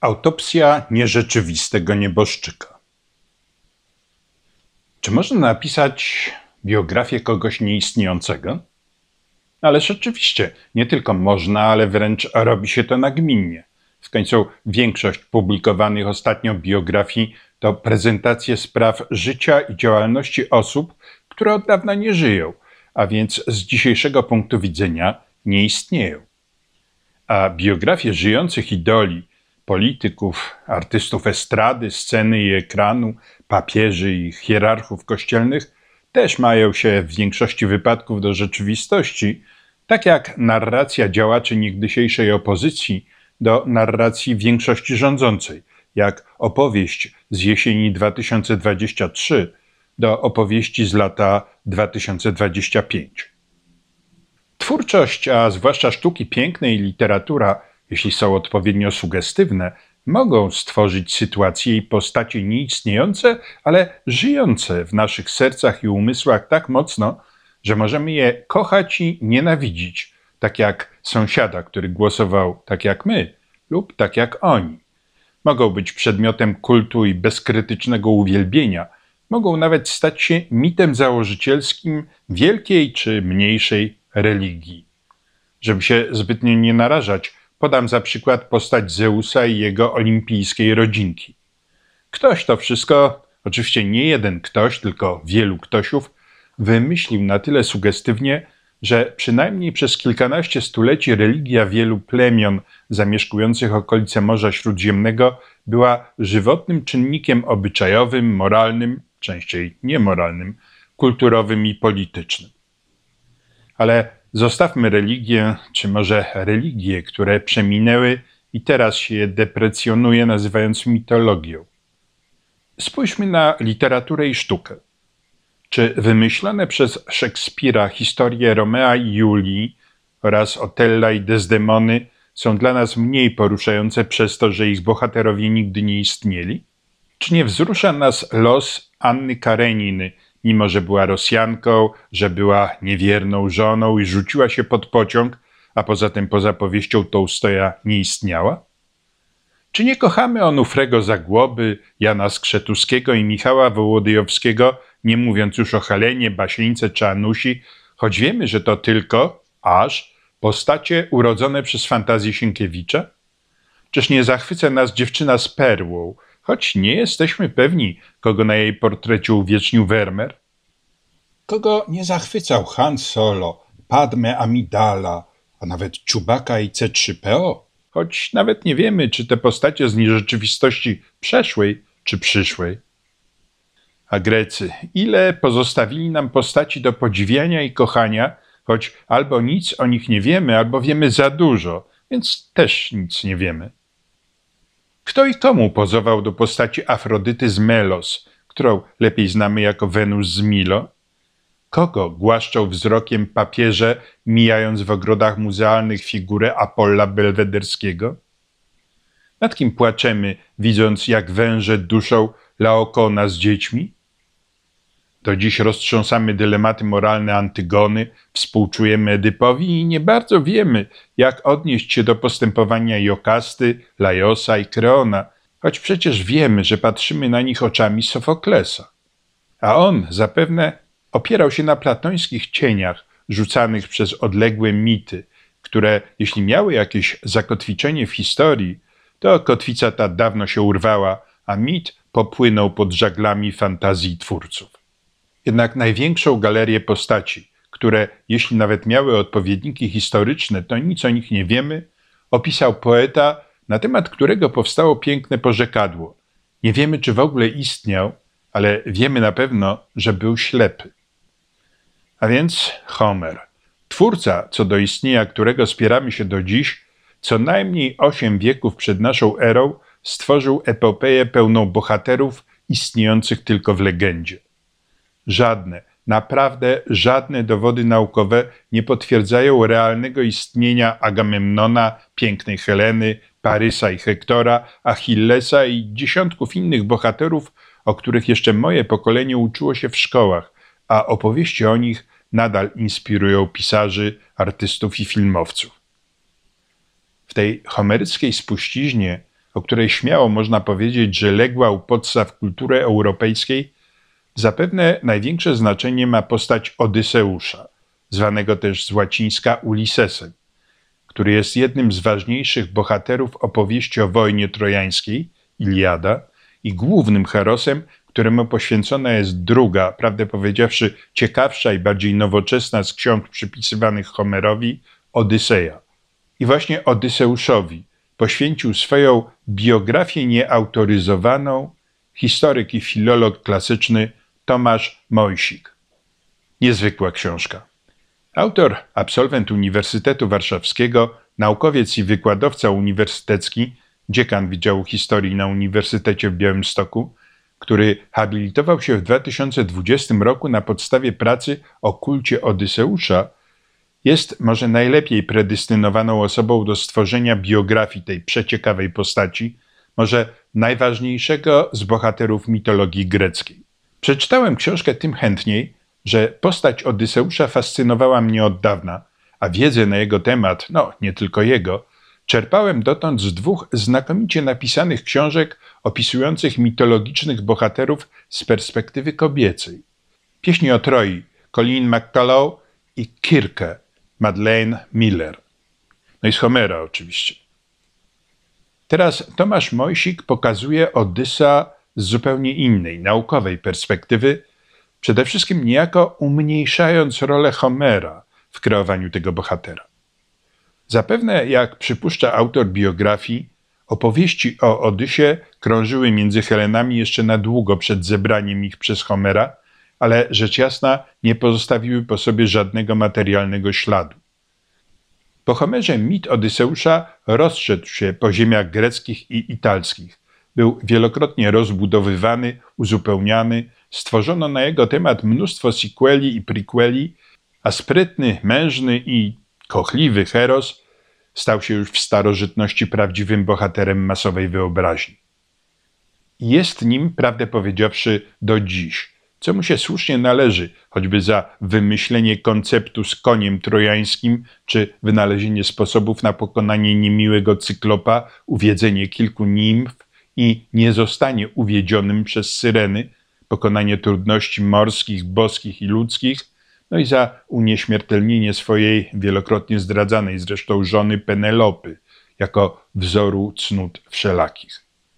Autopsja nierzeczywistego nieboszczyka. Czy można napisać biografię kogoś nieistniejącego? Ależ oczywiście, nie tylko można, ale wręcz robi się to nagminnie. W końcu większość publikowanych ostatnio biografii to prezentacje spraw życia i działalności osób, które od dawna nie żyją, a więc z dzisiejszego punktu widzenia nie istnieją. A biografie żyjących idoli, polityków, artystów estrady, sceny i ekranu, papieży i hierarchów kościelnych też mają się w większości wypadków do rzeczywistości, tak jak narracja działaczy niegdysiejszej opozycji do narracji większości rządzącej, jak opowieść z jesieni 2023 do opowieści z lata 2025. Twórczość, a zwłaszcza sztuki piękne i literatura, jeśli są odpowiednio sugestywne, mogą stworzyć sytuacje i postacie nieistniejące, ale żyjące w naszych sercach i umysłach tak mocno, że możemy je kochać i nienawidzić, tak jak sąsiada, który głosował tak jak my lub tak jak oni. Mogą być przedmiotem kultu i bezkrytycznego uwielbienia, mogą nawet stać się mitem założycielskim wielkiej czy mniejszej religii. Żeby się zbytnio nie narażać, podam za przykład postać Zeusa i jego olimpijskiej rodzinki. Ktoś to wszystko, oczywiście nie jeden ktoś, tylko wielu ktośów, wymyślił na tyle sugestywnie, że przynajmniej przez kilkanaście stuleci religia wielu plemion zamieszkujących okolice Morza Śródziemnego była żywotnym czynnikiem obyczajowym, moralnym, częściej niemoralnym, kulturowym i politycznym. Ale zostawmy religię, czy może religie, które przeminęły i teraz się je deprecjonuje, nazywając mitologią. Spójrzmy na literaturę i sztukę. Czy wymyślone przez Szekspira historie Romea i Julii oraz Otella i Desdemony są dla nas mniej poruszające przez to, że ich bohaterowie nigdy nie istnieli? Czy nie wzrusza nas los Anny Kareniny, mimo że była Rosjanką, że była niewierną żoną i rzuciła się pod pociąg, a poza tym poza powieścią Tołstoja nie istniała? Czy nie kochamy Onufrego Zagłoby, Jana Skrzetuskiego i Michała Wołodyjowskiego, nie mówiąc już o Helenie, Basieńce czy Anusi, choć wiemy, że to tylko, aż, postacie urodzone przez fantazję Sienkiewicza? Czyż nie zachwyca nas dziewczyna z perłą, choć nie jesteśmy pewni, kogo na jej portrecie uwiecznił Vermeer? Kogo nie zachwycał Han Solo, Padme Amidala, a nawet Chewbacca i C3PO? Choć nawet nie wiemy, czy te postacie z nierzeczywistości przeszłej czy przyszłej. A Grecy, ile pozostawili nam postaci do podziwiania i kochania, choć albo nic o nich nie wiemy, albo wiemy za dużo, więc też nic nie wiemy. Kto i komu pozował do postaci Afrodyty z Melos, którą lepiej znamy jako Wenus z Milo? Kogo głaszczą wzrokiem papieże, mijając w ogrodach muzealnych figurę Apolla Belwederskiego? Nad kim płaczemy, widząc jak węże duszą Laokona z dziećmi? Do dziś roztrząsamy dylematy moralne Antygony, współczujemy Edypowi i nie bardzo wiemy, jak odnieść się do postępowania Jokasty, Lajosa i Kreona, choć przecież wiemy, że patrzymy na nich oczami Sofoklesa. A on zapewne opierał się na platońskich cieniach rzucanych przez odległe mity, które, jeśli miały jakieś zakotwiczenie w historii, to kotwica ta dawno się urwała, a mit popłynął pod żaglami fantazji twórców. Jednak największą galerię postaci, które, jeśli nawet miały odpowiedniki historyczne, to nic o nich nie wiemy, opisał poeta, na temat którego powstało piękne porzekadło. Nie wiemy, czy w ogóle istniał, ale wiemy na pewno, że był ślepy. A więc Homer, twórca, co do istnienia którego spieramy się do dziś, co najmniej 8 wieków przed naszą erą stworzył epopeję pełną bohaterów istniejących tylko w legendzie. Żadne, naprawdę żadne dowody naukowe nie potwierdzają realnego istnienia Agamemnona, pięknej Heleny, Parysa i Hektora, Achillesa i dziesiątków innych bohaterów, o których jeszcze moje pokolenie uczyło się w szkołach, a opowieści o nich nadal inspirują pisarzy, artystów i filmowców. W tej homeryckiej spuściźnie o której śmiało można powiedzieć, że legła u podstaw kultury europejskiej, zapewne największe znaczenie ma postać Odyseusza, zwanego też z łacińska Ulyssesem, który jest jednym z ważniejszych bohaterów opowieści o wojnie trojańskiej, Iliada, i głównym herosem, któremu poświęcona jest druga, prawdę powiedziawszy, ciekawsza i bardziej nowoczesna z ksiąg przypisywanych Homerowi, Odyseja. I właśnie Odyseuszowi poświęcił swoją biografię nieautoryzowaną historyk i filolog klasyczny Tomasz Mojsik. Niezwykła książka. Autor, absolwent Uniwersytetu Warszawskiego, naukowiec i wykładowca uniwersytecki, dziekan Wydziału Historii na Uniwersytecie w Białymstoku, który habilitował się w 2020 roku na podstawie pracy o kulcie Odyseusza, jest może najlepiej predestynowaną osobą do stworzenia biografii tej przeciekawej postaci, może najważniejszego z bohaterów mitologii greckiej. Przeczytałem książkę tym chętniej, że postać Odyseusza fascynowała mnie od dawna, a wiedzę na jego temat, nie tylko jego, czerpałem dotąd z dwóch znakomicie napisanych książek opisujących mitologicznych bohaterów z perspektywy kobiecej. Pieśni o Troi, Colleen McCullough i Kirkę, Madeleine Miller. No i z Homera oczywiście. Teraz Tomasz Mojsik pokazuje Odyssa z zupełnie innej, naukowej perspektywy, przede wszystkim niejako umniejszając rolę Homera w kreowaniu tego bohatera. Zapewne, jak przypuszcza autor biografii, opowieści o Odysie krążyły między Helenami jeszcze na długo przed zebraniem ich przez Homera, ale rzecz jasna nie pozostawiły po sobie żadnego materialnego śladu. Po Homerze mit Odyseusza rozszedł się po ziemiach greckich i italskich. Był wielokrotnie rozbudowywany, uzupełniany, stworzono na jego temat mnóstwo sequeli i prequeli, a sprytny, mężny i kochliwy Heros stał się już w starożytności prawdziwym bohaterem masowej wyobraźni. Jest nim, prawdę powiedziawszy, do dziś, co mu się słusznie należy, choćby za wymyślenie konceptu z koniem trojańskim, czy wynalezienie sposobów na pokonanie niemiłego cyklopa, uwiedzenie kilku nimf i nie zostanie uwiedzionym przez syreny, pokonanie trudności morskich, boskich i ludzkich, no i za unieśmiertelnienie swojej wielokrotnie zdradzanej zresztą żony Penelopy, jako wzoru cnót wszelakich.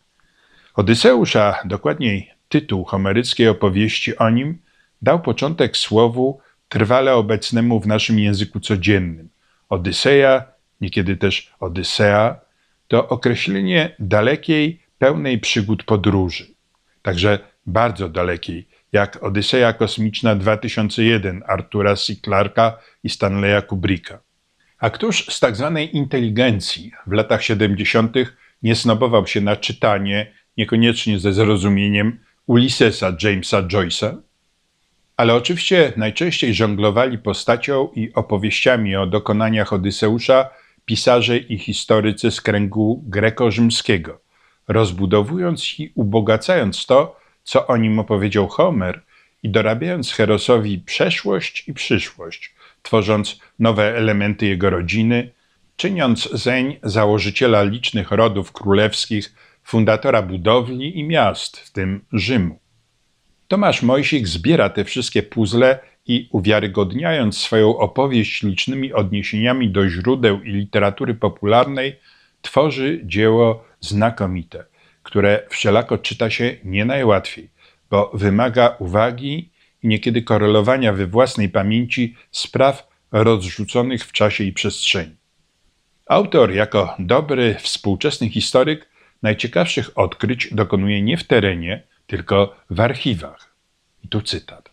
Odyseusz, a dokładniej tytuł homeryckiej opowieści o nim, dał początek słowu trwale obecnemu w naszym języku codziennym. Odyseja, niekiedy też Odysea, to określenie dalekiej, pełnej przygód podróży. Także bardzo dalekiej, jak Odyseja kosmiczna 2001 Artura C. Clarke'a i Stanleya Kubricka. A któż z tak zwanej inteligencji w latach 70. nie snobował się na czytanie, niekoniecznie ze zrozumieniem, Ulyssesa Jamesa Joyce'a? Ale oczywiście najczęściej żonglowali postacią i opowieściami o dokonaniach Odyseusza pisarze i historycy z kręgu greko-rzymskiego, rozbudowując i ubogacając to, co o nim opowiedział Homer, i dorabiając Herosowi przeszłość i przyszłość, tworząc nowe elementy jego rodziny, czyniąc zeń założyciela licznych rodów królewskich, fundatora budowli i miast, w tym Rzymu. Tomasz Mojsik zbiera te wszystkie puzzle i uwiarygodniając swoją opowieść licznymi odniesieniami do źródeł i literatury popularnej, tworzy dzieło znakomite, które wszelako czyta się nie najłatwiej, bo wymaga uwagi i niekiedy korelowania we własnej pamięci spraw rozrzuconych w czasie i przestrzeni. Autor, jako dobry współczesny historyk, najciekawszych odkryć dokonuje nie w terenie, tylko w archiwach. I tu cytat.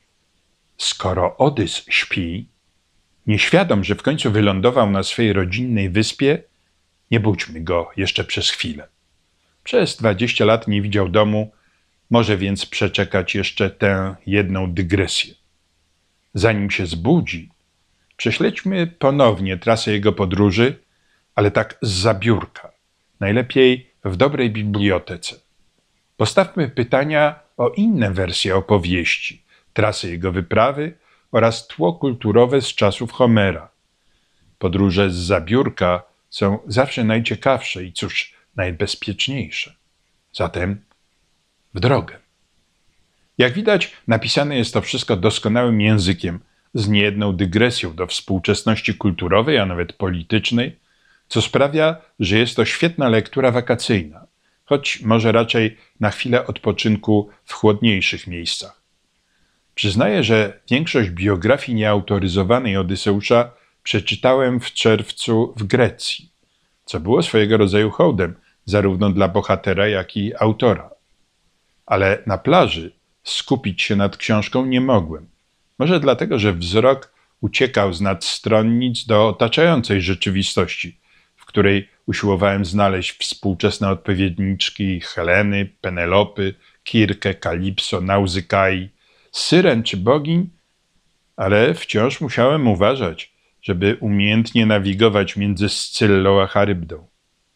Skoro Odys śpi, nieświadom, że w końcu wylądował na swej rodzinnej wyspie, nie budźmy go jeszcze przez chwilę. Przez 20 lat nie widział domu, może więc przeczekać jeszcze tę jedną dygresję. Zanim się zbudzi, prześledźmy ponownie trasę jego podróży, ale tak z zabiórka, najlepiej w dobrej bibliotece. Postawmy pytania o inne wersje opowieści, trasy jego wyprawy oraz tło kulturowe z czasów Homera. Podróże z zabiórka są zawsze najciekawsze i cóż, najbezpieczniejsze. Zatem w drogę. Jak widać, napisane jest to wszystko doskonałym językiem, z niejedną dygresją do współczesności kulturowej, a nawet politycznej, co sprawia, że jest to świetna lektura wakacyjna, choć może raczej na chwilę odpoczynku w chłodniejszych miejscach. Przyznaję, że większość biografii nieautoryzowanej Odyseusza przeczytałem w czerwcu w Grecji, co było swojego rodzaju hołdem zarówno dla bohatera, jak i autora. Ale na plaży skupić się nad książką nie mogłem. Może dlatego, że wzrok uciekał z nadstronnic do otaczającej rzeczywistości, w której usiłowałem znaleźć współczesne odpowiedniczki Heleny, Penelopy, Kirkę, Kalipso, Nauzykai, Syren czy bogiń, ale wciąż musiałem uważać, żeby umiejętnie nawigować między Scyllą a Charybdą.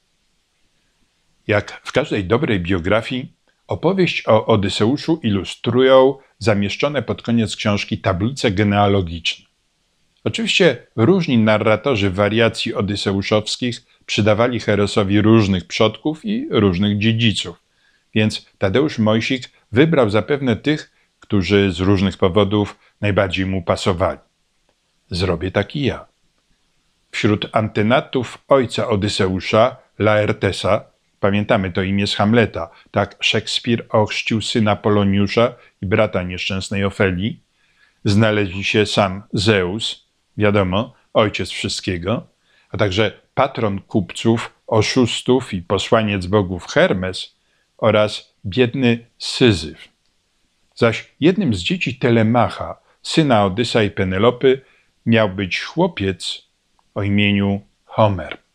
Jak w każdej dobrej biografii, opowieść o Odyseuszu ilustrują zamieszczone pod koniec książki tablice genealogiczne. Oczywiście różni narratorzy wariacji odyseuszowskich przydawali Herosowi różnych przodków i różnych dziedziców, więc Tadeusz Mojsik wybrał zapewne tych, którzy z różnych powodów najbardziej mu pasowali. Zrobię tak i ja. Wśród antenatów ojca Odyseusza, Laertesa, pamiętamy to imię z Hamleta, tak Szekspir ochrzcił syna Poloniusza i brata nieszczęsnej Ofelii, znaleźli się sam Zeus, wiadomo, ojciec wszystkiego, a także patron kupców, oszustów i posłaniec bogów Hermes oraz biedny Syzyf. Zaś jednym z dzieci Telemacha, syna Odysa i Penelopy, miał być chłopiec o imieniu Homer.